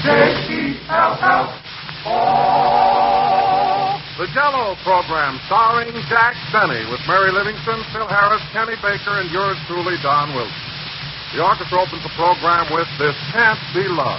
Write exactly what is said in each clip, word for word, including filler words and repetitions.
J E L L O. The Jell-O program starring Jack Benny with Mary Livingston, Phil Harris, Kenny Baker, and yours truly, Don Wilson. The orchestra opens the program with This Can't Be Love.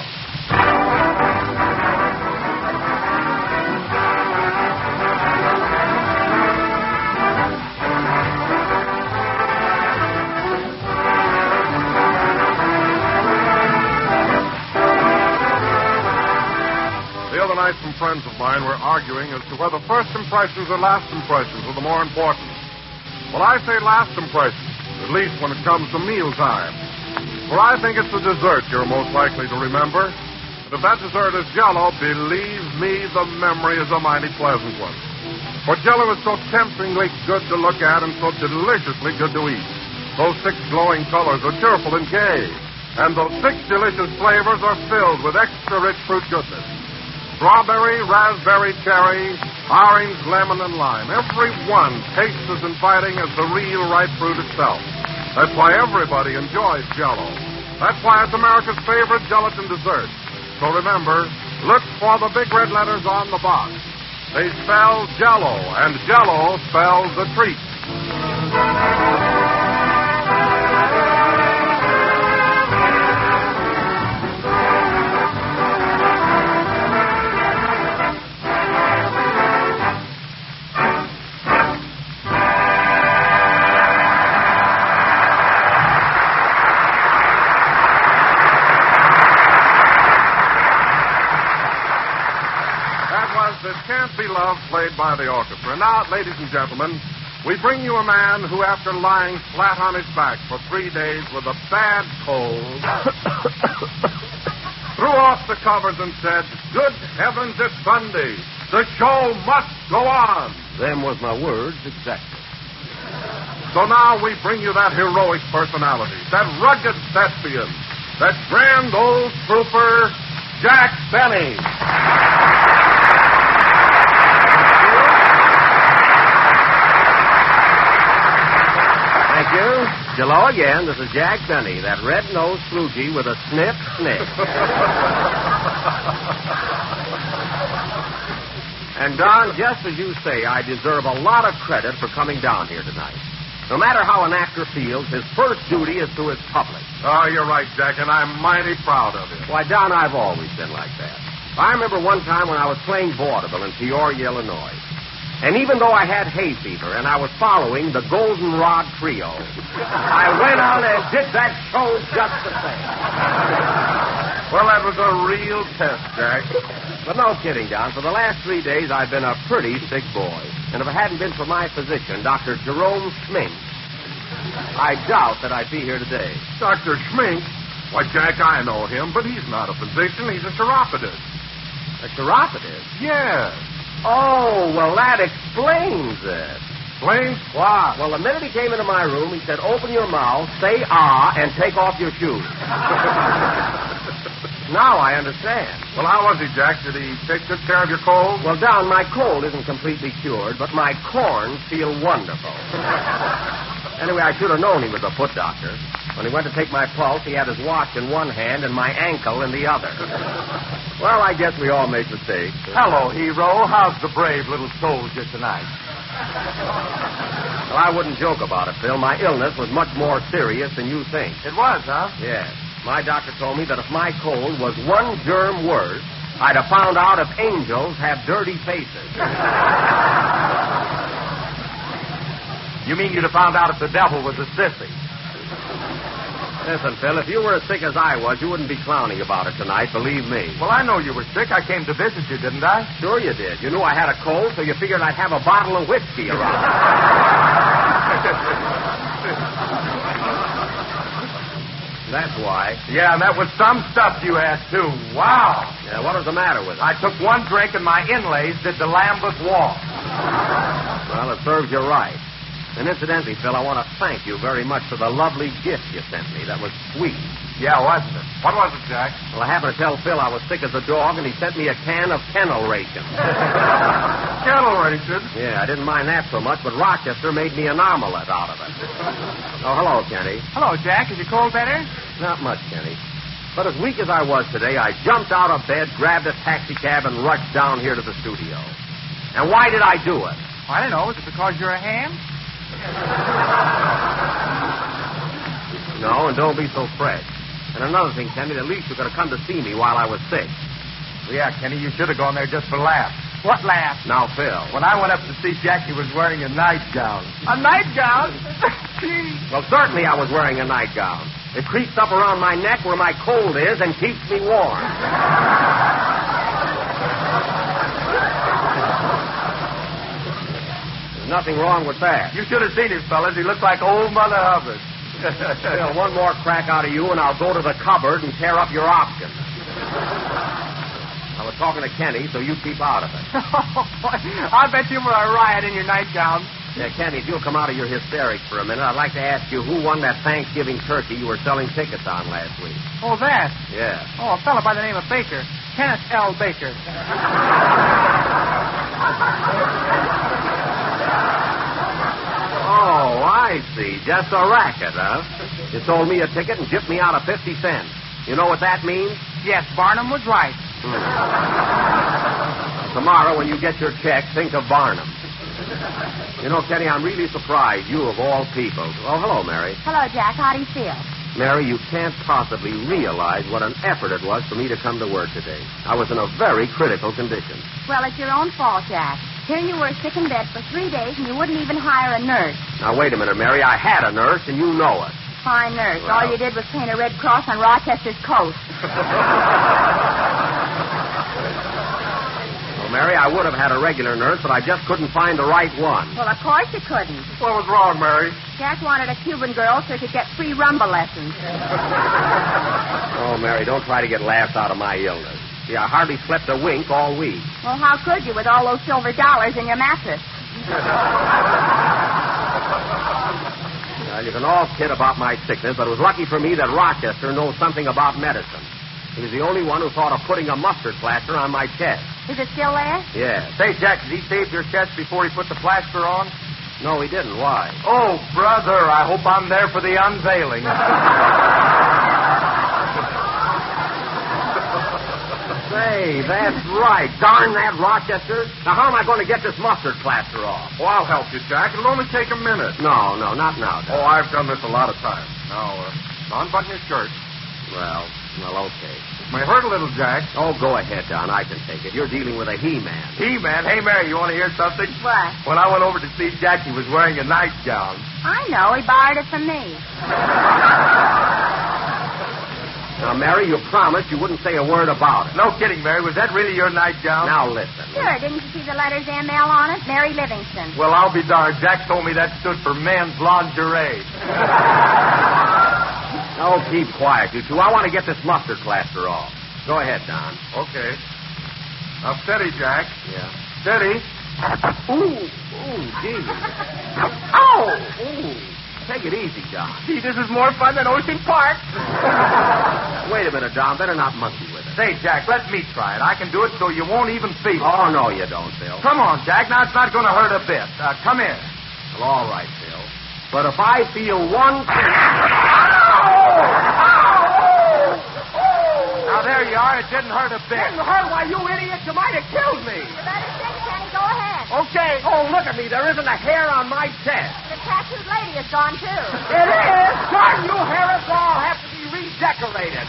Night, some friends of mine were arguing as to whether first impressions or last impressions were the more important. Well, I say last impressions, at least when it comes to mealtime. For I think it's the dessert you're most likely to remember. And if that dessert is Jell-O, believe me, the memory is a mighty pleasant one. For Jell-O is so temptingly good to look at and so deliciously good to eat. Those six glowing colors are cheerful and gay. And those six delicious flavors are filled with extra rich fruit goodness. Strawberry, raspberry, cherry, orange, lemon, and lime. Every one tastes as inviting as the real ripe fruit itself. That's why everybody enjoys Jell-O. That's why it's America's favorite gelatin dessert. So remember, look for the big red letters on the box. They spell Jell-O, and Jell-O spells the treat. This Can't Be Love, played by the orchestra. Now, ladies and gentlemen, we bring you a man who, after lying flat on his back for three days with a bad cold, threw off the covers and said, "Good heavens, it's Sunday. The show must go on." Them was my words, exactly. So now we bring you that heroic personality, that rugged thespian, that grand old trooper, Jack Benny. Thank you. Hello again. This is Jack Benny, that red-nosed flugy with a sniff, sniff. And, Don, just as you say, I deserve a lot of credit for coming down here tonight. No matter how an actor feels, his first duty is to his public. Oh, you're right, Jack, and I'm mighty proud of you. Why, Don, I've always been like that. I remember one time when I was playing vaudeville in Peoria, Illinois. And even though I had hay fever and I was following the Goldenrod Trio, I went out and did that show just the same. Well, that was a real test, Jack. But no kidding, Don. For the last three days, I've been a pretty sick boy. And if it hadn't been for my physician, Doctor Jerome Schmink, I doubt that I'd be here today. Doctor Schmink? Why, Jack, I know him, but he's not a physician. He's a chiropodist. A chiropodist? Yes. Oh, well, that explains it. Explains what? Well, the minute he came into my room, he said, "Open your mouth, say ah, and take off your shoes." Now I understand. Well, how was he, Jack? Did he take good care of your cold? Well, Don, my cold isn't completely cured, but my corns feel wonderful. Anyway, I should have known he was a foot doctor. When he went to take my pulse, he had his watch in one hand and my ankle in the other. Well, I guess we all make mistakes. Hello, hero. How's the brave little soldier tonight? Well, I wouldn't joke about it, Phil. My illness was much more serious than you think. It was, huh? Yes. My doctor told me that if my cold was one germ worse, I'd have found out if angels have dirty faces. You mean you'd have found out if the devil was a sissy? Listen, Phil, if you were as sick as I was, you wouldn't be clowning about it tonight, believe me. Well, I know you were sick. I came to visit you, didn't I? Sure you did. You knew I had a cold, so you figured I'd have a bottle of whiskey around. That's why. Yeah, and that was some stuff you had, too. Wow. Yeah, what was the matter with it? I took one drink and my inlays did the Lambeth walk. Well, it serves you right. And incidentally, Phil, I want to thank you very much for the lovely gift you sent me. That was sweet. Yeah, wasn't it? What was it, Jack? Well, I happened to tell Phil I was sick as a dog, and he sent me a can of kennel ration. Kennel ration? Yeah, I didn't mind that so much, but Rochester made me an omelet out of it. Oh, hello, Kenny. Hello, Jack. Is your cold better? Not much, Kenny. But as weak as I was today, I jumped out of bed, grabbed a taxicab, and rushed down here to the studio. And why did I do it? I don't know. Is it because you're a ham? No, and don't be so fresh. And another thing, Kenny, at least you could have come to see me while I was sick. Yeah, Kenny, you should have gone there just for laughs. What laugh? Now, Phil. When I went up to see Jack, he was wearing a nightgown. A nightgown? Well, certainly I was wearing a nightgown. It creeps up around my neck where my cold is and keeps me warm. There's nothing wrong with that. You should have seen him, fellas. He looked like old Mother Hubbard. Phil, one more crack out of you, and I'll go to the cupboard and tear up your option. I was talking to Kenny, so you keep out of it. I bet you were a riot in your nightgown. Yeah, Kenny, if you'll come out of your hysterics for a minute, I'd like to ask you who won that Thanksgiving turkey you were selling tickets on last week. Oh, that? Yeah. Oh, a fellow by the name of Baker. Kenneth L. Baker. Oh, I see. Just a racket, huh? You sold me a ticket and gypped me out of fifty cents. You know what that means? Yes, Barnum was right. Hmm. Tomorrow, when you get your check, think of Barnum. You know, Kenny, I'm really surprised you, of all people. Oh, hello, Mary. Hello, Jack. How do you feel? Mary, you can't possibly realize what an effort it was for me to come to work today. I was in a very critical condition. Well, it's your own fault, Jack. Here you were sick in bed for three days, and you wouldn't even hire a nurse. Now, wait a minute, Mary. I had a nurse, and you know it. Fine nurse. Well. All you did was paint a red cross on Rochester's coat. Well, Mary, I would have had a regular nurse, but I just couldn't find the right one. Well, of course you couldn't. What was wrong, Mary? Jack wanted a Cuban girl so he could get free rumba lessons. Oh, Mary, don't try to get laughs out of my illness. See, I hardly slept a wink all week. Well, how could you with all those silver dollars in your mattress? Well, you can all kid about my sickness, but it was lucky for me that Rochester knows something about medicine. He was the only one who thought of putting a mustard plaster on my chest. Is it still there? Yeah. Say, Jack, did he save your chest before he put the plaster on? No, he didn't. Why? Oh, brother, I hope I'm there for the unveiling. Say, that's right. Darn that Rochester. Now, how am I going to get this mustard plaster off? Oh, I'll help you, Jack. It'll only take a minute. No, no, not now, Doc. Oh, I've done this a lot of times. Now, uh, unbutton your shirt. Well, well, okay. It may hurt a little, Jack. Oh, go ahead, Don. I can take it. You're dealing with a he-man. He-Man. Hey, Mary, you want to hear something? What? When I went over to see Jack, he was wearing a nightgown. I know. He borrowed it from me. Now, Mary, you promised you wouldn't say a word about it. No kidding, Mary. Was that really your nightgown? Now, listen. Sure. Didn't you see the letters M L on it? Mary Livingston. Well, I'll be darned. Jack told me that stood for men's lingerie. Oh, keep quiet, you two. I want to get this mustard plaster off. Go ahead, Don. Okay. Now, steady, Jack. Yeah. Steady. Ooh, ooh, gee. Ow! Ooh. Take it easy, Don. Gee, this is more fun than Ocean Park. Wait a minute, Don. Better not monkey with it. Say, Jack, let me try it. I can do it so you won't even feel it. Oh, no, you don't, Phil. Come on, Jack. Now, it's not going to hurt a bit. Uh, come in. Well, all right, Phil. But if I feel one thing... Now, there you are. It didn't hurt a bit. Didn't hurt? Why, you idiot, you might have killed me. You better sing, Kenny. Go ahead. Okay. Oh, look at me. There isn't a hair on my chest. The tattooed lady is gone, too. It is? Darn you, Harris. All have to be redecorated.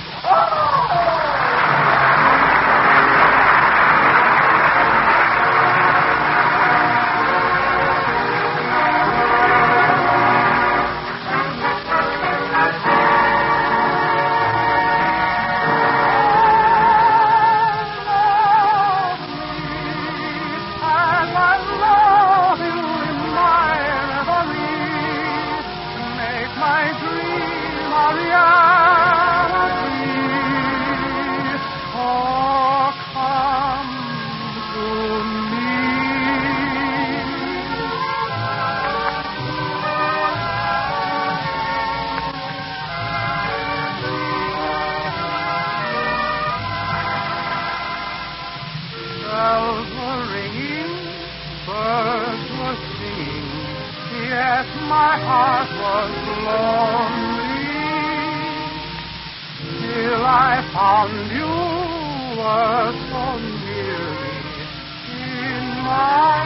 Bells were ringing, birds were singing, yet my heart was lonely. Till I I found you were so near me in my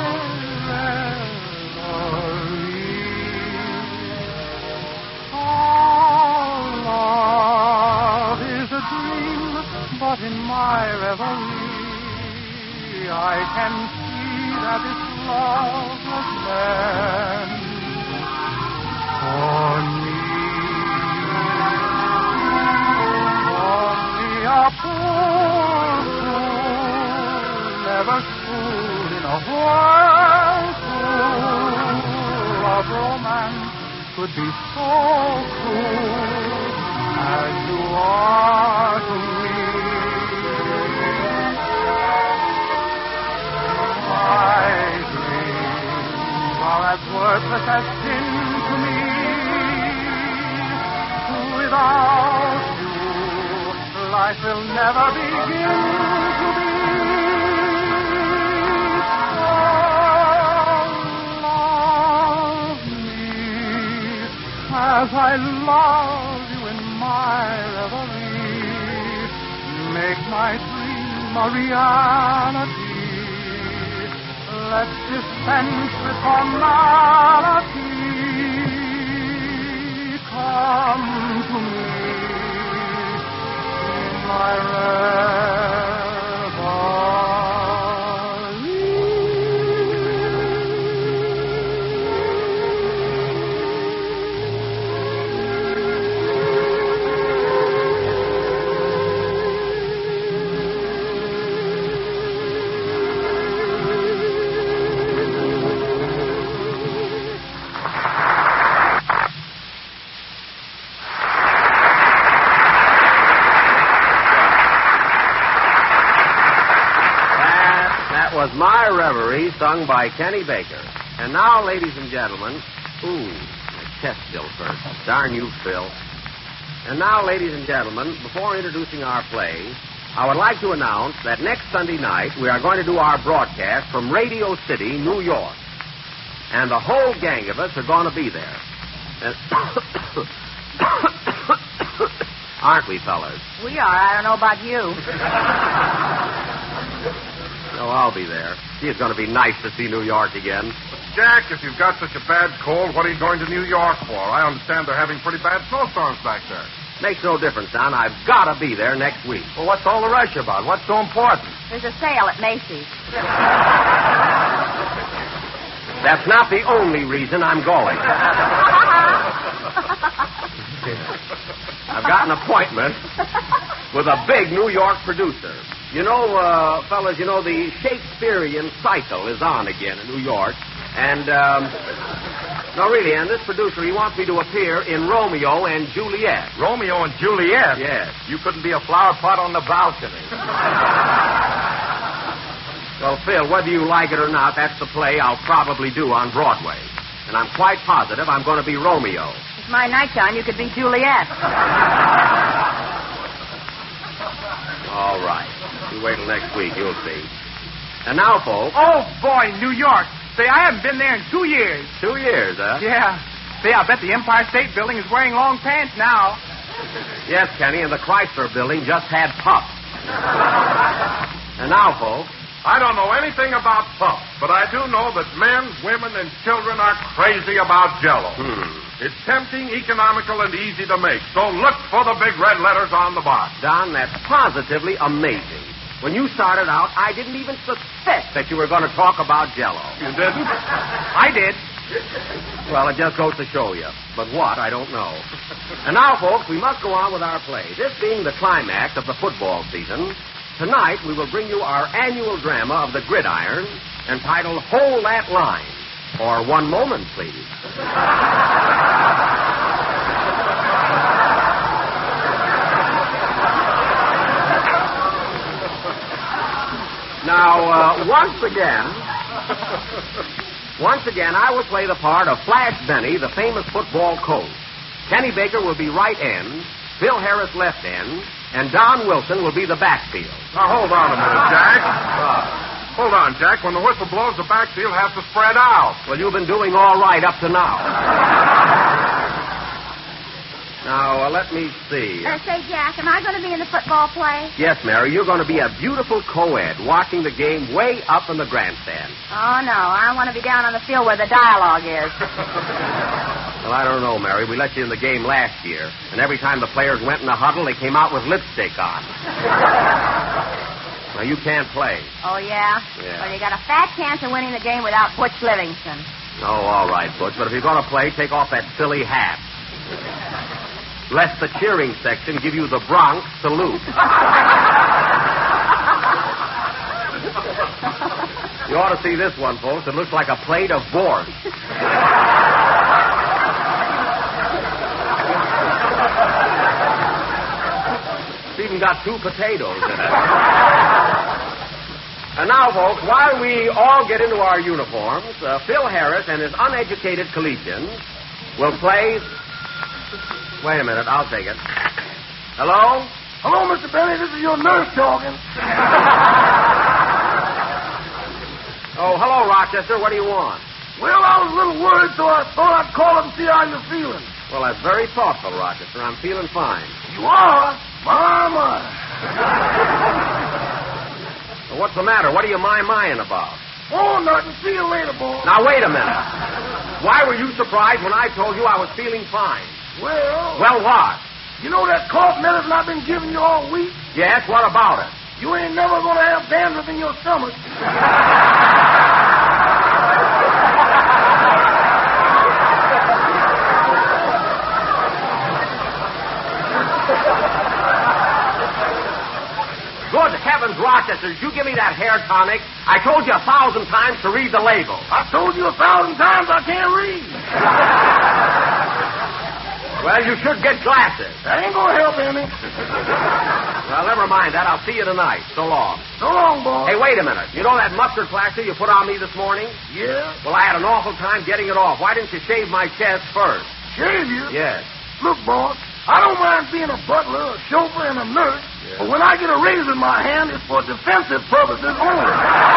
reverie. Our love is a dream, but in my reverie I can see that it's loveless then. For me, only a poor fool, never schooled in a whirlpool of romance, could be so cruel as you are to me. My dreams are as worthless as sin to me. Without you, life will never begin to be. Oh, love me as I love you in my reverie. Make my dream a reality. Let's dispense with formality. Come to me in my was My Reverie, sung by Kenny Baker. And now, ladies and gentlemen, ooh, my chest still hurts. Darn you, Phil. And now, ladies and gentlemen, before introducing our play, I would like to announce that next Sunday night we are going to do our broadcast from Radio City, New York. And the whole gang of us are going to be there. And aren't we, fellas? We are. I don't know about you. Oh, I'll be there. Gee, it's going to be nice to see New York again. Jack, if you've got such a bad cold, what are you going to New York for? I understand they're having pretty bad snowstorms back there. Makes no difference, Don. I've got to be there next week. Well, what's all the rush about? What's so important? There's a sale at Macy's. That's not the only reason I'm going. I've got an appointment with a big New York producer. You know, uh, fellas, you know, the Shakespearean cycle is on again in New York. And, um, no, really, and this producer, he wants me to appear in Romeo and Juliet. Romeo and Juliet? Yes. You couldn't be a flower pot on the balcony. Well, Phil, whether you like it or not, that's the play I'll probably do on Broadway. And I'm quite positive I'm going to be Romeo. It's my nightgown. You could be Juliet. All right. You wait till next week. You'll see. And now, folks. Oh, boy, New York. Say, I haven't been there in two years. Two years, huh? Yeah. Say, I bet the Empire State Building is wearing long pants now. Yes, Kenny, and the Chrysler Building just had pups. And now, folks. I don't know anything about pups, but I do know that men, women, and children are crazy about Jell-O. Hmm. It's tempting, economical, and easy to make, so look for the big red letters on the box. Don, that's positively amazing. When you started out, I didn't even suspect that you were going to talk about Jell-O. You didn't? I did. Well, it just goes to show you. But what, I don't know. And now, folks, we must go on with our play. This being the climax of the football season, tonight we will bring you our annual drama of the Gridiron, entitled Hold That Line. Or One Moment, please. Now, uh, once again, once again, I will play the part of Flash Benny, the famous football coach. Kenny Baker will be right end, Phil Harris left end, and Don Wilson will be the backfield. Now, hold on a minute, Jack. Uh, hold on, Jack. When the whistle blows, the backfield has to spread out. Well, you've been doing all right up to now. Now, uh, let me see. Uh, say, Jack, am I going to be in the football play? Yes, Mary, you're going to be a beautiful co-ed watching the game way up in the grandstand. Oh, no. I want to be down on the field where the dialogue is. Well, I don't know, Mary. We let you in the game last year, and every time the players went in the huddle, they came out with lipstick on. Now, you can't play. Oh, yeah? Yeah. Well, you got a fat chance of winning the game without Butch Livingston. Oh, all right, Butch, but if you're going to play, take off that silly hat. Let the cheering section give you the Bronx salute. You ought to see this one, folks. It looks like a plate of board. It's even got two potatoes in it. And now, folks, while we all get into our uniforms, uh, Phil Harris and his uneducated collegians will play... Wait a minute, I'll take it. Hello? Hello, Mister Benny. This is your nurse talking. Oh, hello, Rochester. What do you want? Well, I was a little worried, so I thought I'd call up and see how you're feeling. Well, that's very thoughtful, Rochester. I'm feeling fine. You are? My, my. Well, what's the matter? What are you my-mying about? Oh, nothing. See you later, boy. Now, wait a minute. Why were you surprised when I told you I was feeling fine? Well... Well, what? You know that cough medicine I've been giving you all week? Yes, what about it? You ain't never going to have dandruff in your stomach. Good heavens, Rochester, did you give me that hair tonic? I told you a thousand times to read the label. I told you a thousand times I can't read. Well, you should get glasses. That ain't going to help any. Well, never mind that. I'll see you tonight. So long. So long, boy. Hey, wait a minute. You know that mustard plaster you put on me this morning? Yeah? Well, I had an awful time getting it off. Why didn't you shave my chest first? Shave you? Yes. Look, boy, I don't mind being a butler, a chauffeur, and a nurse, yeah. But when I get a razor in my hand, it's for defensive purposes only.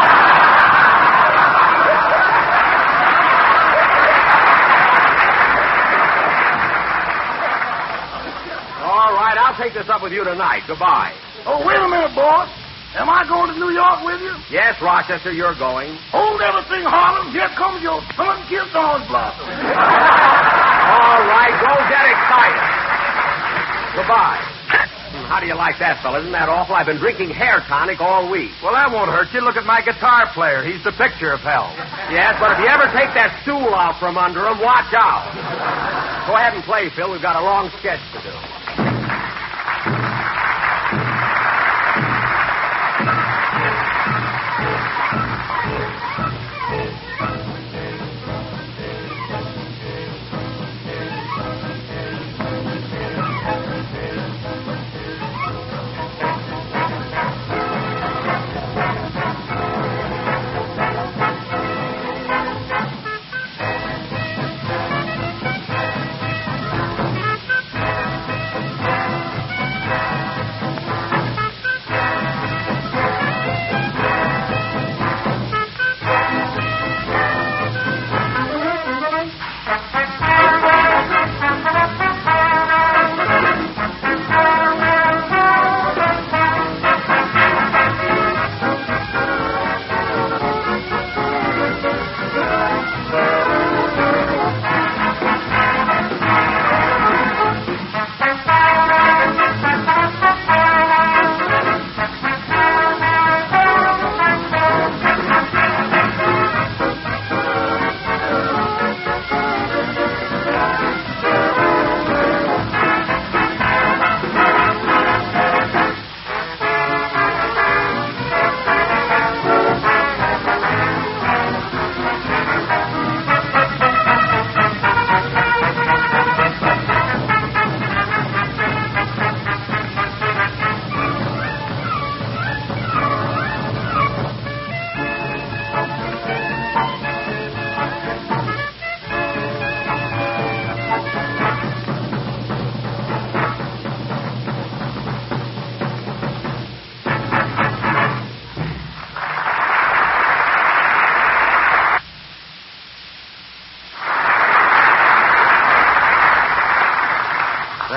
All right, I'll take this up with you tonight. Goodbye. Oh, wait a minute, boss. Am I going to New York with you? Yes, Rochester, you're going. Hold everything, Harlem. Here comes your sun-kissed orange blossom. All right, go get excited. Goodbye. How do you like that, fella? Isn't that awful? I've been drinking hair tonic all week. Well, that won't hurt you. Look at my guitar player. He's the picture of health. Yes, but if you ever take that stool out from under him, watch out. Go ahead and play, Phil. We've got a long sketch to do.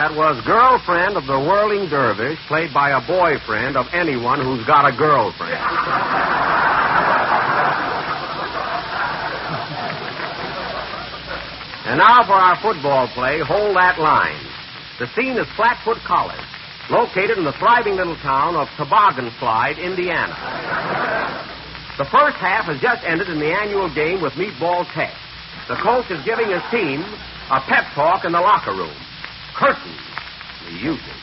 that was Girlfriend of the Whirling Dervish, played by a boyfriend of anyone who's got a girlfriend. And now for our football play, Hold That Line. The scene is Flatfoot College, located in the thriving little town of Toboggan Slide, Indiana. The first half has just ended in the annual game with Meatball Tech. The coach is giving his team a pep talk in the locker room. Curtain, the music.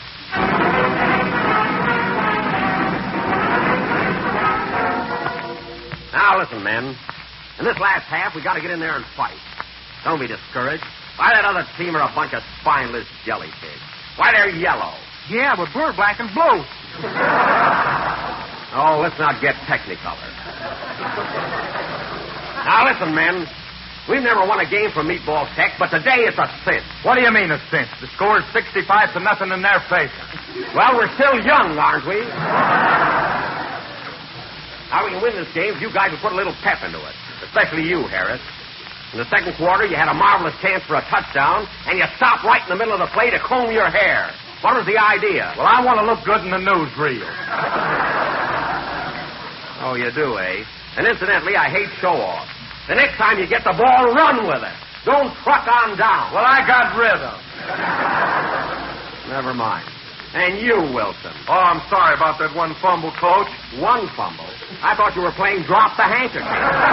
Now listen, men. In this last half, we got to get in there and fight. Don't be discouraged. Why, that other team are a bunch of spineless jellyfish. Why, they're yellow. Yeah, but we're black and blue. Oh, let's not get technicolor. Now listen, men. We've never won a game from Meatball Tech, but today it's a cinch. What do you mean a cinch? The score's sixty-five to nothing in their face. Well, we're still young, aren't we? Now, we can win this game if you guys will put a little pep into it. Especially you, Harris. In the second quarter, you had a marvelous chance for a touchdown, and you stopped right in the middle of the play to comb your hair. What was the idea? Well, I want to look good in the newsreel. Oh, you do, eh? And incidentally, I hate show-off. The next time you get the ball, run with it. Don't truck on down. Well, I got rhythm. Never mind. And you, Wilson. Oh, I'm sorry about that one fumble, Coach. One fumble? I thought you were playing drop the handkerchief.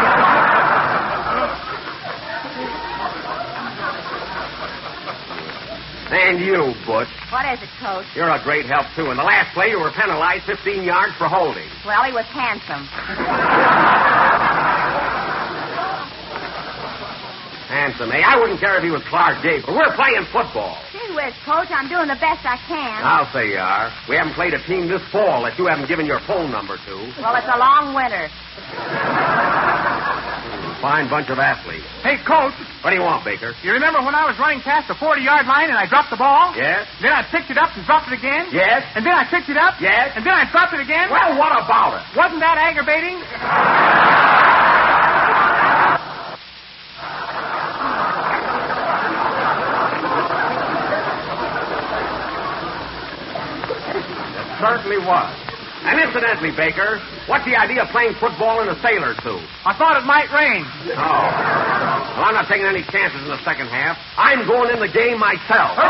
And you, Butch. What is it, Coach? You're a great help, too. In the last play, you were penalized fifteen yards for holding. Well, he was handsome. Handsome, eh? I wouldn't care if he was Clark Gable. We're playing football. Gee whiz, Coach, I'm doing the best I can. I'll say you are. We haven't played a team this fall that you haven't given your phone number to. Well, it's a long winter. Fine bunch of athletes. Hey, Coach, What do you want, Baker? you remember when I was running past the forty-yard line and I dropped the ball? Yes? Then I picked it up and dropped it again? Yes? And then I picked it up? Yes? And then I dropped it again? Well, what about it? Wasn't that aggravating? It certainly was. And incidentally, Baker, what's the idea of playing football in a sailor suit? I thought it might rain. Oh. Well, I'm not taking any chances in the second half. I'm going in the game myself.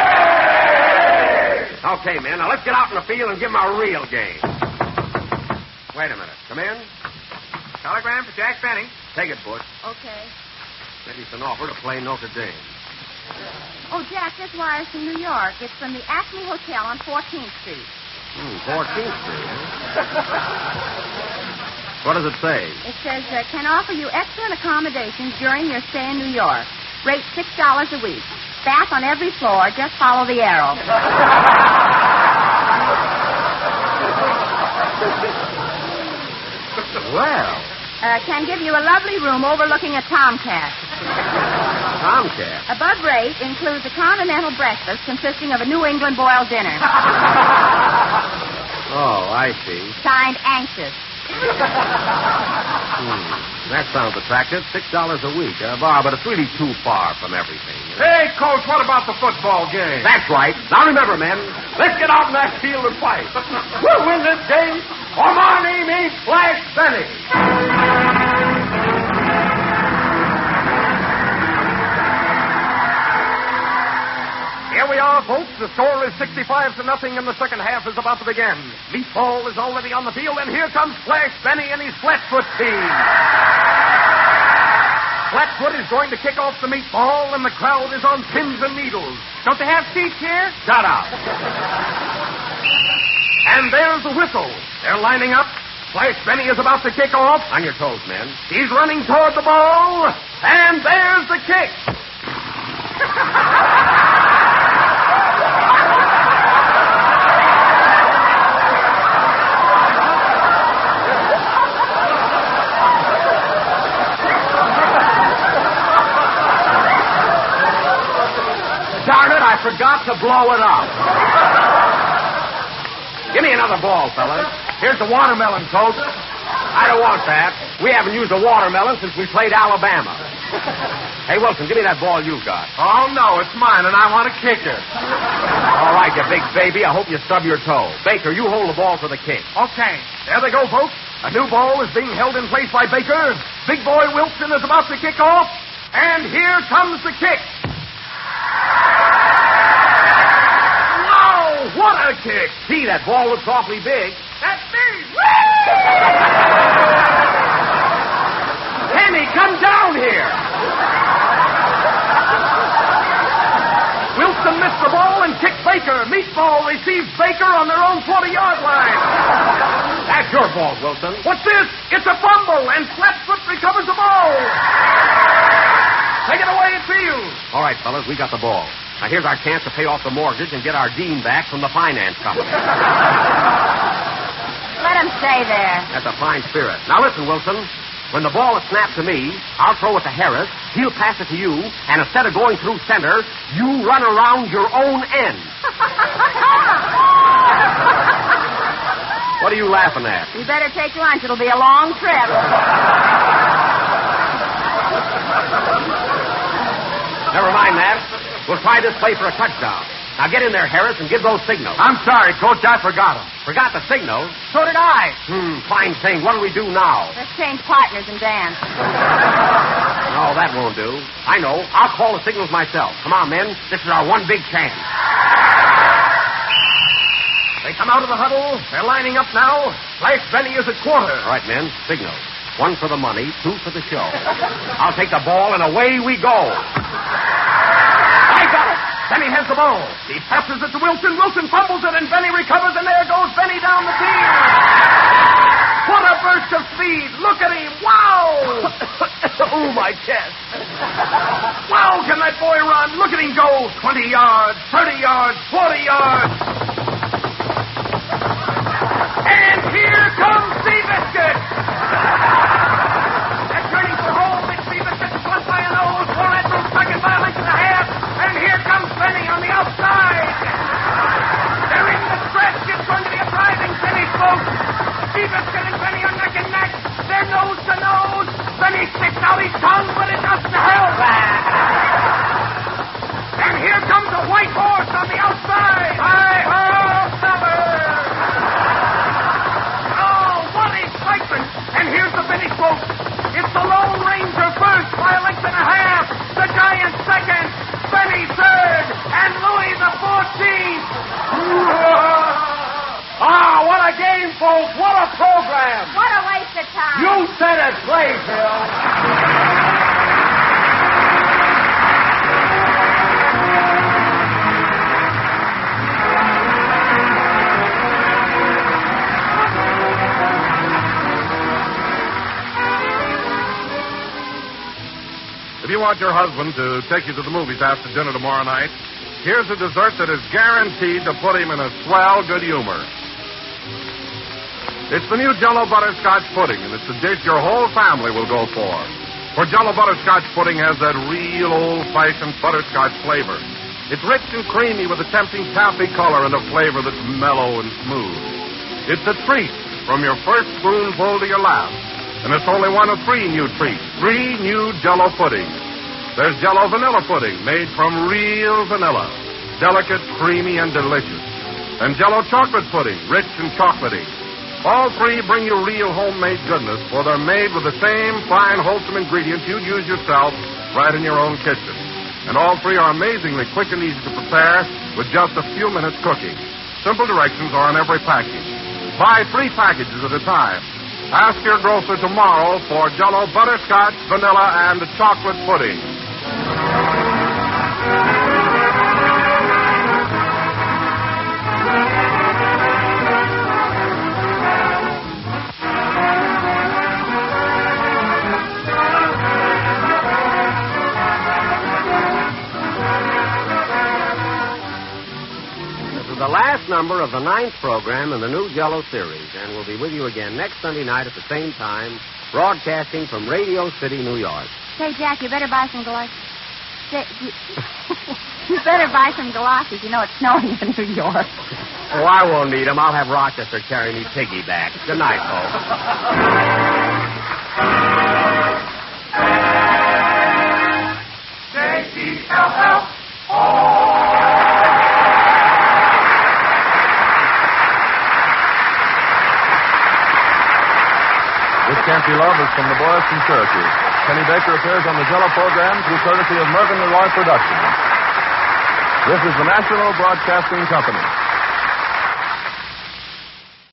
Okay, men, now let's get out in the field and give them a real game. Wait a minute. Come in. Telegram for Jack Benny. Take it, Butch. Okay. Maybe it's an offer to play Notre Dame. Oh, Jack, this wire's from New York. It's from the Acme Hotel on fourteenth Street. Hmm, fourteenth Street, huh? What does it say? It says, uh, can offer you excellent accommodations during your stay in New York. Rate six dollars a week. Staff on every floor. Just follow the arrow. Well, Uh, can give you a lovely room overlooking a Tomcat. Tomcat. Above rate includes a continental breakfast consisting of a New England boiled dinner. Oh, I see. Signed, Anxious. Hmm. That sounds attractive. Six dollars a week, uh, Bob, but it's really too far from everything. Hey, Coach, what about the football game? That's right. Now remember, men, let's get out in that field and fight. We'll win this game, or my name ain't Flash Benny. Here we are, folks. The score is sixty-five to nothing, and the second half is about to begin. Meatball is already on the field, and here comes Flash Benny and his Flatfoot team. Flatfoot is going to kick off the meatball, and the crowd is on pins and needles. Don't they have seats here? Shut up. And there's the whistle. They're lining up. Flash Benny is about to kick off. On your toes, men. He's running toward the ball, and there's the kick. Darn it, I forgot to blow it up. Give me another ball, fellas. Here's the watermelon, Coach. I don't want that. We haven't used a watermelon since we played Alabama. Hey, Wilson, give me that ball you've got. Oh, no, it's mine, and I want to kick it. All right, you big baby. I hope you stub your toe. Baker, you hold the ball for the kick. Okay. There they go, folks. A new ball is being held in place by Baker. Big boy Wilson is about to kick off. And here comes the kick. Wow, what a kick. Gee, that ball looks awfully big. That's me. Penny, come down here. Wilson missed the ball and kicked Baker. Meatball receives Baker on their own forty-yard line. That's your ball, Wilson. What's this? It's a fumble, and Flatfoot recovers the ball. Take it away, Fields. All right, fellas, we got the ball. Now, here's our chance to pay off the mortgage and get our dean back from the finance company. Let him stay there. That's a fine spirit. Now, listen, Wilson. When the ball is snapped to me, I'll throw it to Harris. He'll pass it to you, and instead of going through center, you run around your own end. What are you laughing at? You better take lunch. It'll be a long trip. Never mind that. We'll try this play for a touchdown. Now get in there, Harris, and give those signals. I'm sorry, Coach. I forgot them. Forgot the signals? So did I. Hmm, fine thing. What do we do now? Let's change partners and dance. No, that won't do. I know. I'll call the signals myself. Come on, men. This is our one big chance. They come out of the huddle. They're lining up now. Flash Benny is at quarter. All right, men. Signals. One for the money, two for the show. I'll take the ball, and away we go. I got it. Benny has the ball. He passes it to Wilson. Wilson fumbles it, and Benny recovers, and there goes Benny down the field. What a burst of speed. Look at him. Wow. Oh, my chest. Wow, can that boy run? Look at him go. twenty yards, thirty yards, forty yards. And here comes Seabiscuit. They're turning for home. Big Seabiscuit is one by a nose. Four Admirals second by a length and a half. And here comes Benny on the outside. They're in the stretch. It's going to be a driving finish, folks. Seabiscuit and Benny are neck and neck. They're nose to nose. Benny sticks out his tongue, but it doesn't help. And here comes a white horse on the outside. Hi-ho, fellas. Excitement. And here's the finish, folks. It's the Lone Ranger first by a length and a half. The Giant second. Benny third. And Louis the fourteenth. Ah, what a game, folks. What a program. What a waste of time. You said it, play, Phil. If you want your husband to take you to the movies after dinner tomorrow night, here's a dessert that is guaranteed to put him in a swell good humor. It's the new Jell-O Butterscotch Pudding, and it's a dish your whole family will go for. For Jell-O Butterscotch Pudding has that real old-fashioned butterscotch flavor. It's rich and creamy with a tempting taffy color and a flavor that's mellow and smooth. It's a treat from your first spoonful to your last. And it's only one of three new treats. Three new Jell-O puddings. There's Jell-O Vanilla Pudding, made from real vanilla. Delicate, creamy, and delicious. And Jell-O Chocolate Pudding, rich and chocolatey. All three bring you real homemade goodness, for they're made with the same fine, wholesome ingredients you'd use yourself right in your own kitchen. And all three are amazingly quick and easy to prepare with just a few minutes cooking. Simple directions are on every package. Buy three packages at a time. Ask your grocer tomorrow for Jell-O Butterscotch, Vanilla, and Chocolate Pudding. The last number of the ninth program in the new Jell-O series, and we'll be with you again next Sunday night at the same time, broadcasting from Radio City, New York. Say, Jack, you better buy some galoshes. Say, you, you better buy some galoshes. You know it's snowing in New York. Oh, I won't need them. I'll have Rochester carry me piggyback. Good night, folks. Can't Be Love is from the Boys from Syracuse. Kenny Baker appears on the Zello program through courtesy of Mervyn Leroy Productions. This is the National Broadcasting Company.